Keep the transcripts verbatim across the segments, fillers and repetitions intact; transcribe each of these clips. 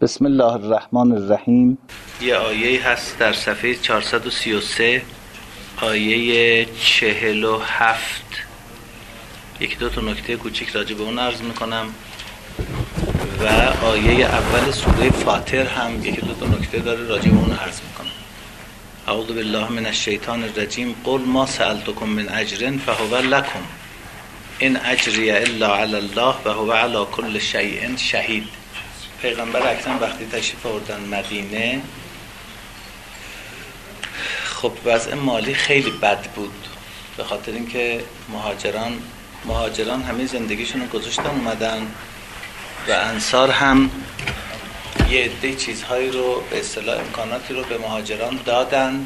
بسم الله الرحمن الرحیم. یه آیه هست در صفحه چهارصد و سی و سه، آیه چهل و هفت. یکی دو تا نکته کوچیک راجع به اون عرض میکنم و آیه اول سوره فاطر هم یکی دو تا نکته داره راجع به اون عرض میکنم. اعوذ بالله من الشیطان الرجیم. قل ما سألتکم من اجر فهو لکم ان اجری الا علی الله و هو علی کل شیء شهید. پیغمبر اکرم وقتی تشریف آوردن مدینه، خب وضع مالی خیلی بد بود، به خاطر اینکه مهاجران مهاجران همه زندگیشون رو گذاشتن اومدن و انصار هم یه عده چیزهایی رو به اصطلاح امکاناتی رو به مهاجران دادن،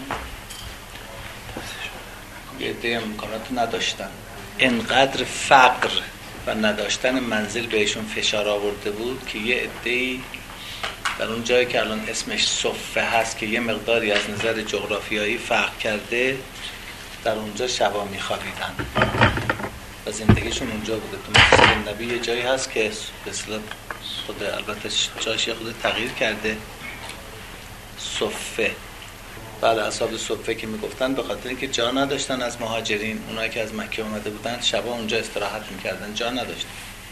یه عده امکانات رو نداشتن. انقدر فقر و نداشتن منزل بهشون فشار آورده بود که یه عده‌ای در اون جایی که الان اسمش صفه هست که یه مقداری از نظر جغرافیایی فرق کرده، در اونجا شبا میخوابیدن و زندگیشون اونجا بوده. تو مسجد نبی یه جایی هست که به اصطلاح خود البته جایش خود تغییر کرده، صفه. بعد اصحاب صفه که میگفتن به خاطر اینکه جا نداشتن از مهاجرین، اونایی که از مکه اومده بودن شبا اونجا استراحت میکردن، جا نداشتن.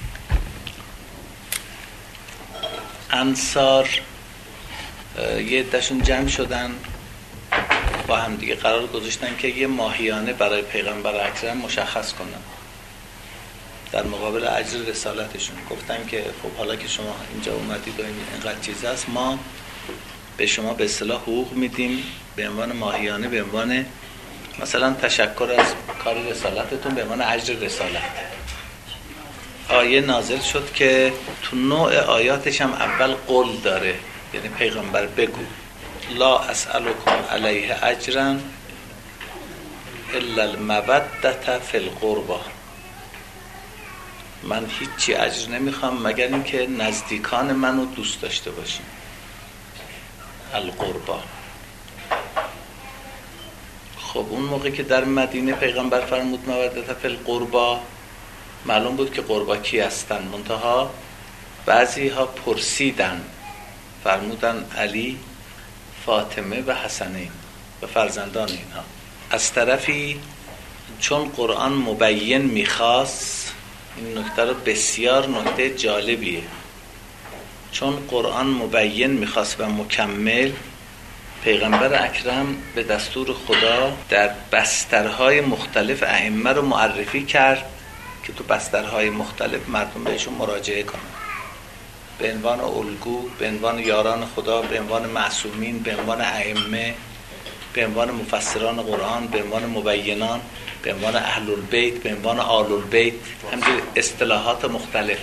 انصار یه عده‌شون جمع شدن با هم دیگه قرار گذاشتن که یه ماهیانه برای پیغمبر اکرم مشخص کنن در مقابل اجر رسالتشون. گفتن که خب حالا که شما اینجا اومدید و اینقدر چیز هست، ما به شما به اصطلاح حقوق میدیم به عنوان ماهیانه، به عنوان مثلا تشکر از کار رسالتتون، به عنوان اجر رسالت. آیه نازل شد که تو نوع آیاتش هم اول قول داره، یعنی پیغمبر بگو لا اسألکم علیه اجرا الا المودة فی القربى، من هیچی اجر نمیخوام مگر اینکه نزدیکان منو دوست داشته باشین. القربا. خب اون موقع که در مدینه پیغمبر فرمود مودة فی القربا، معلوم بود که قربا کی هستن، منتها بعضی ها پرسیدن، فرمودن علی، فاطمه و حسنین و فرزندان اینها. از طرفی چون قرآن مبین میخواست، این نکته رو بسیار نکته جالبیه، چون قرآن مبین میخواست و مکمل، پیغمبر اکرم به دستور خدا در بسترهای مختلف ائمه رو معرفی کرد که تو بسترهای مختلف مردم بهشون مراجعه کنن، به عنوان الگو، به عنوان یاران خدا، به عنوان معصومین، به عنوان ائمه، به عنوان مفسران قرآن، به عنوان مبینان، به عنوان اهل البیت، به عنوان آل البیت، همچنین اصطلاحات مختلف.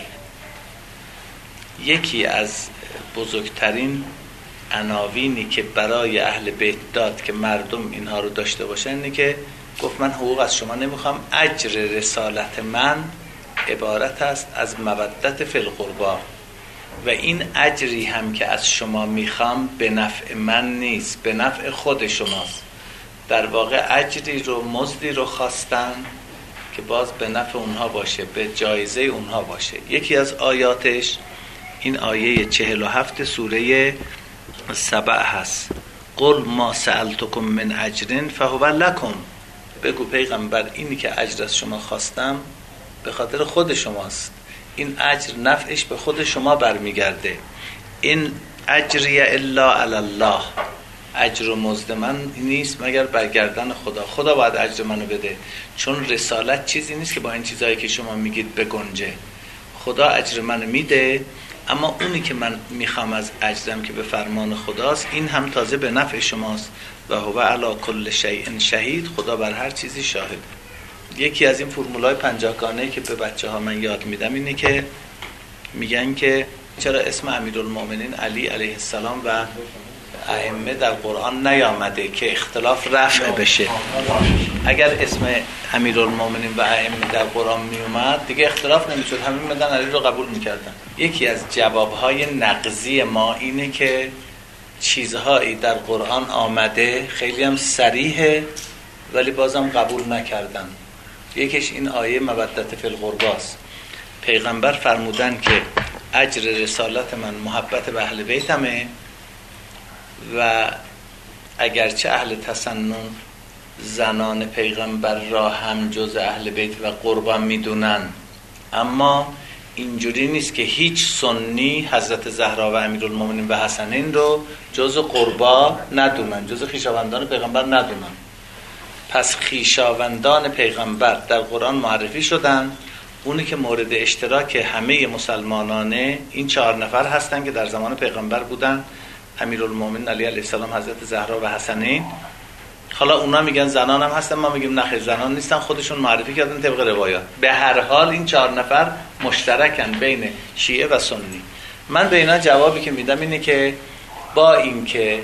یکی از بزرگترین عناوینی که برای اهل بیت داد که مردم اینها رو داشته باشن اینه که گفت من حقوق از شما نمیخوام، اجر رسالت من عبارت است از مودت فی القربا و این اجری هم که از شما میخوام به نفع من نیست، به نفع خود شماست. در واقع اجری رو، مزدی رو خواستن که باز به نفع اونها باشه، به جایزه اونها باشه. یکی از آیاتش این آیه چهل و هفت سوره سبع هست. قل ما سألتکم من اجر فهو لکم، بگو پیغمبر اینی که اجر از شما خواستم به خاطر خود شماست، این اجر نفعش به خود شما برمیگرده. این اجری الا علی الله، اجر و مزد من نیست مگر برگردن خدا. خدا باید اجر منو بده، چون رسالت چیزی نیست که با این چیزایی که شما میگید بگنجه. خدا اجر منو میده، اما اونی که من میخوام از اجرم که به فرمان خداست، این هم تازه به نفع شماست. و هو علی کل شیء شهید، خدا بر هر چیزی شاهد. یکی از این فرمولای پنجاهگانه‌ای که به بچه ها من یاد میدم اینه که میگن که چرا اسم امیرالمومنین علی علیه السلام و ائمه در قرآن نیامده که اختلاف رفع بشه. اگر اسم امیرالمومنین و ائمه در قرآن میومد دیگه اختلاف نمیشد، همه میمدن علی رو قبول میکردن. یکی از جوابهای نقضی ما اینه که چیزهایی در قرآن آمده خیلی هم صریحه ولی بازم قبول نکردن. یکیش این آیه مودت فی القرباست. پیغمبر فرمودن که اجر رسالت من محبت به اهل بیتمه و اگرچه اهل تسنن زنان پیغمبر را هم جز اهل بیت و قربان میدونن، اما اینجوری نیست که هیچ سنی حضرت زهرا و امیرالمومنین و حسنین رو جز قربا ندونن، جز خویشاوندان پیغمبر ندونن. پس خویشاوندان پیغمبر در قرآن معرفی شدن. اونی که مورد اشتراک همه مسلمانانه این چهار نفر هستن که در زمان پیغمبر بودن: امیرالمومنین علی علیه السلام، حضرت زهرا و حسنین. حالا اونا میگن زنان هم هستن، ما میگیم نه خیر زنان نیستن، خودشون معرفی کردن طبق روایات. به هر حال این چهار نفر مشترکن بین شیعه و سنی. من به اینا جوابی که میدم اینه که با اینکه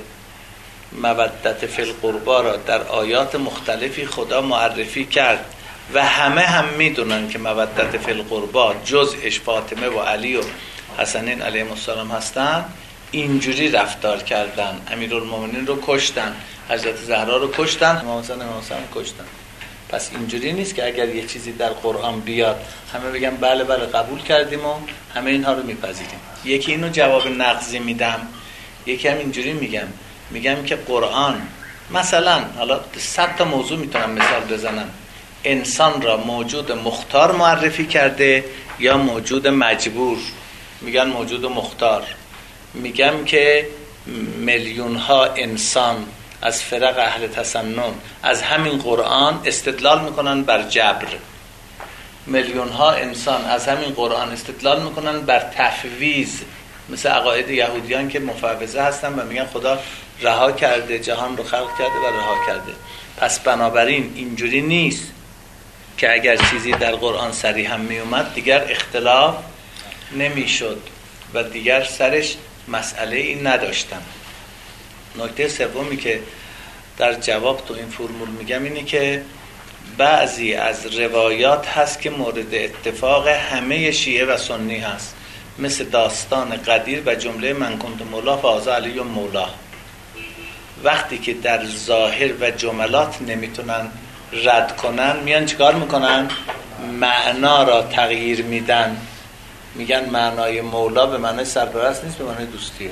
مودت فی القربا را در آیات مختلفی خدا معرفی کرد و همه هم میدونن که مودت فی القربا جزءش فاطمه و علی و حسنین علیهم السلام هستن، اینجوری رفتار کردن. امیرالمومنین رو کشتن، حضرت زهرا رو کشتن، امام حسن امام حسین رو کشتن. پس اینجوری نیست که اگر یه چیزی در قرآن بیاد همه بگن بله بله قبول کردیم و همه اینها رو میپذیریم. یکی اینو جواب نقضی میدم، یکی هم اینجوری میگم میگم که قرآن مثلا، حالا صد تا موضوع میتونم مثال بزنم، انسان را موجود مختار معرفی کرده یا موجود مجبور. میگن موجود مختار. میگم که میلیون ها انسان از فرق اهل تسنن از همین قرآن استدلال میکنن بر جبر. میلیون ها انسان از همین قرآن استدلال میکنن بر تفویض، مثل عقاید یهودیان که مفوضه هستن و میگن خدا رها کرده، جهان رو خلق کرده و رها کرده. پس بنابراین اینجوری نیست که اگر چیزی در قرآن صریحا می اومد دیگر اختلاف نمیشد و دیگر سرش مسئله این نداشتن. نکته سومی که در جواب تو این فرمول میگم اینه که بعضی از روایات هست که مورد اتفاق همه شیعه و سنی هست، مثل داستان قدیر و جمله من کنت مولا فهذا علی مولا. وقتی که در ظاهر و جملات نمیتونن رد کنن، میان چیکار میکنن؟ معنا را تغییر میدن. میگن معنای مولا به معنای سرپرست نیست، به معنای دوستیه.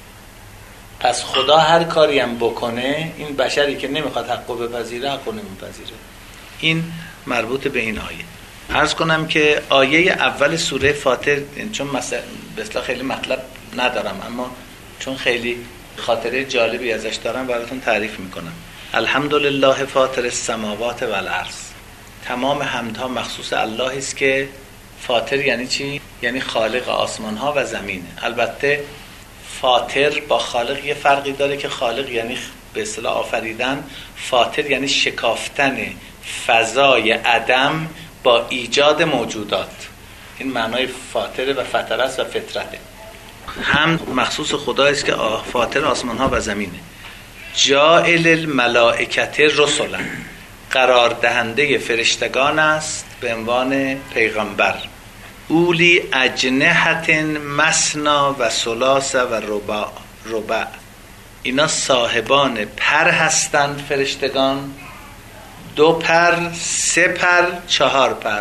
پس خدا هر کاری هم بکنه، این بشری که نمیخواد حقو بپذیره حقو نمیپذیره. این مربوط به این آیه. عرض کنم که آیه اول سوره فاطر، چون مثلا به اصطلاح خیلی مطلب ندارم اما چون خیلی خاطره جالبی ازش دارم براتون تعریف میکنم. الحمدلله فاطر السماوات و الارض. تمام حمدها مخصوص الله است که فاطر یعنی چی؟ یعنی خالق آسمان ها و زمینه. البته فاطر با خالق یه فرقی داره که خالق یعنی به اصطلاح آفریدن، فاطر یعنی شکافتن فضای عدم با ایجاد موجودات. این معنای فاطر و فطر است و فطرته. حمد مخصوص خدا است که فاطر آسمان ها و زمینه. جاعل الملائکه رسلا، قرار دهنده فرشتگان است به عنوان پیغمبر. اولی اجنحت مثنا و ثلاث و رباع ربع. اینا صاحبان پر هستند فرشتگان، دو پر، سه پر، چهار پر.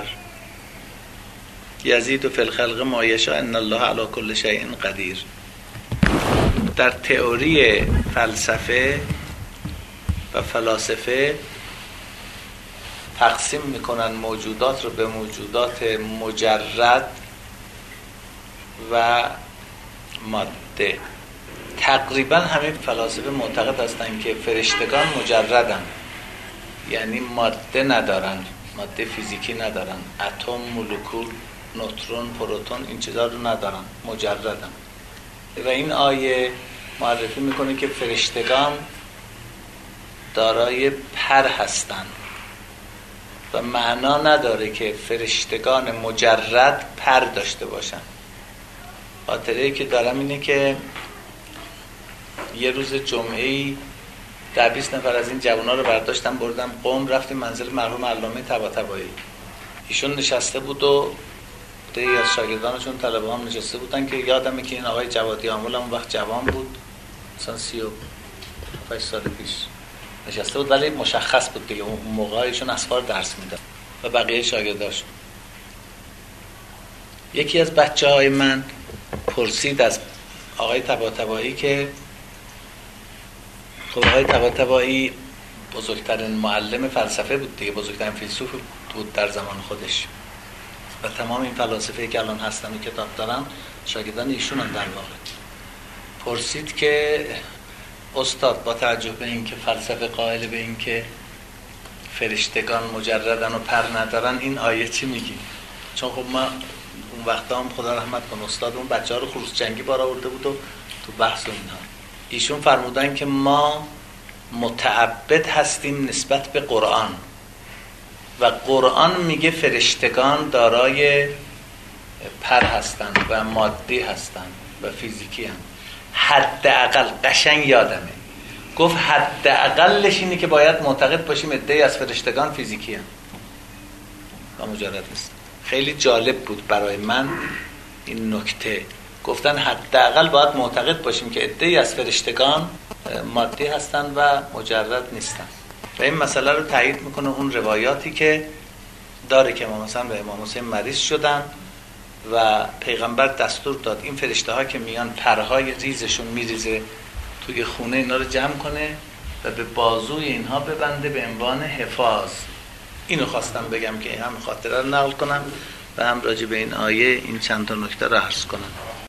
یزید فی الخلق ما یشاء ان الله علی کل شیء قدیر. در تئوری فلسفه و فلاسفه تقسیم میکنن موجودات رو به موجودات مجرد و ماده. تقریبا همه فلاسفه معتقد هستن که فرشتگان مجردن، یعنی ماده ندارن، ماده فیزیکی ندارن، اتم، مولکول، نوترون، پروتون، این چیزا رو ندارن، مجردن. و این آیه معرفی میکنه که فرشتگان دارای پر هستن و معنا نداره که فرشتگان مجرد پر داشته باشن. خاطره‌ای که دارم اینه که یه روز جمعه‌ای ده بیست نفر از این جوانا رو برداشتم بردم قم، رفتیم منزل مرحوم علامه طباطبایی. ایشون نشسته بود و دیگه از شاگردانشون طلبه هم نشسته بودن که یادمه که این آقای جوادی عامل اون وقت جوان بود، مثلا سی و پنج سال پیش نشسته بود، ولی مشخص بود دیگه اون موقع ایشون اسفار درس میداد و بقیه شاگرداشون. یکی از بچه های من پرسید از آقای طباطبایی که خب آقای طباطبایی بزرگترین معلم فلسفه بود دیگه، بزرگترین فیلسوف بود در زمان خودش و تمام این فلاسفه که الان هستن و کتاب دارن شاگردان ایشون هم در واقع. پرسید که استاد با توجه به این که فلسفه قائل به این که فرشتگان مجردن و پر ندارن، این آیه چی میگی؟ چون خب ما اون وقتا هم خدا رحمت کنه استاد اون بچه ها رو خروس جنگی بار آورده بود و تو بحث و اینها ایشون فرمودن که ما متعبد هستیم نسبت به قرآن و قرآن میگه فرشتگان دارای پر هستند و مادی هستند و فیزیکی هم. حداقل قشنگ یادمه گفت حداقلش اینه که باید معتقد باشیم عده‌ای از فرشتگان فیزیکی هم و مجرد نیست. خیلی جالب بود برای من این نکته. گفتن حداقل باید معتقد باشیم که عده‌ای از فرشتگان مادی هستن و مجرد نیستن و این مسئله رو تایید میکنه اون روایاتی که داره که ما مثلا به امام حسین مریض شدن و پیغمبر دستور داد این فرشته ها که میان پرهای ریزشون میریزه توی خونه اینا رو جمع کنه و به بازوی اینها ببنده به عنوان حفاظ. اینو خواستم بگم که هم خاطره رو نقل کنم و هم راجع به این آیه این چند تا نکته رو عرض کنم.